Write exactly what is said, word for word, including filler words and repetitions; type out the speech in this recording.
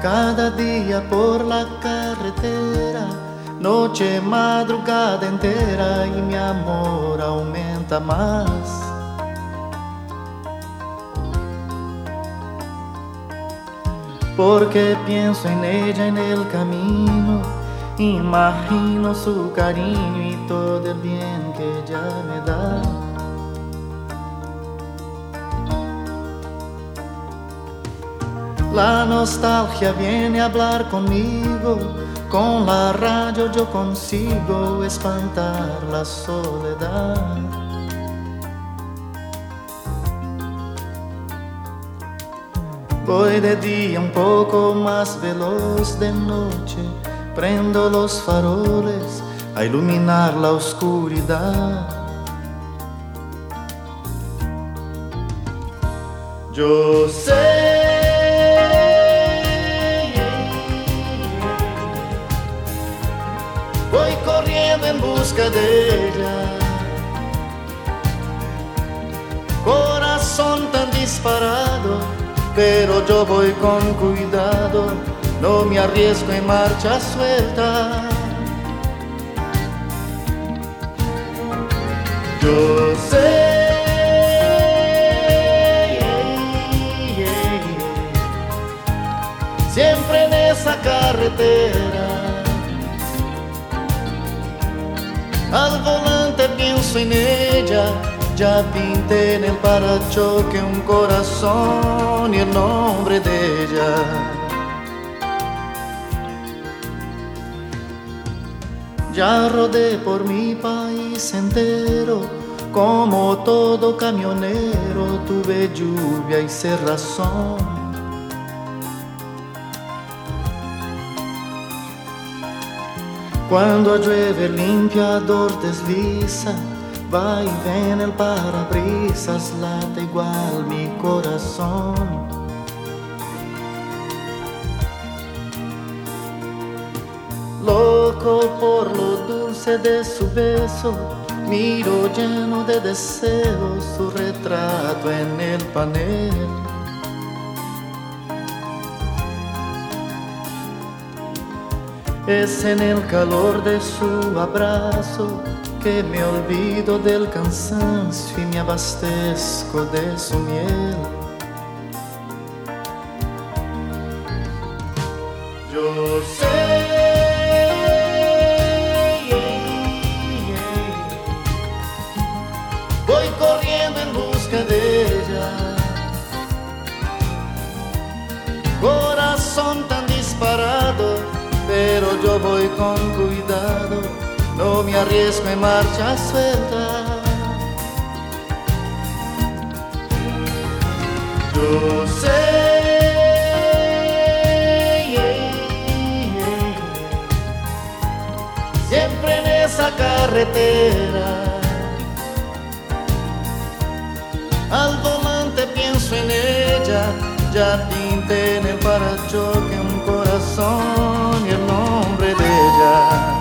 cada día por la carretera, noche, madrugada entera, y mi amor aumenta más. Porque pienso en ella en el camino, imagino su cariño y todo el bien que ella me da. La nostalgia viene a hablar conmigo, con la radio yo consigo espantar la soledad. Voy de día un poco más veloz, de noche prendo los faroles a iluminar la oscuridad. Yo sé, voy corriendo en busca de ella, corazón tan disparado, pero yo voy con cuidado, no me arriesgo en marcha suelta. Yo sé, siempre en esa carretera, al volante pienso en ella. Ya pinté en el parachoque un corazón y el nombre de ella. Ya rodé por mi país entero, como todo camionero, tuve lluvia y cerrazón. Cuando llueve el limpiador desliza, va y ven el parabrisas, late igual mi corazón. Loco por lo dulce de su beso, miro lleno de deseos su retrato en el panel. Es en el calor de su abrazo que me olvido del cansancio y me abastezco de su miel. Yo sé, voy corriendo en busca de ella, corazón tan disparado, pero yo voy con cuidado, no me arriesgo en marcha suelta. Yo sé, siempre en esa carretera, al volante pienso en ella. Ya pinté en el parachoque un corazón y el nombre de ella.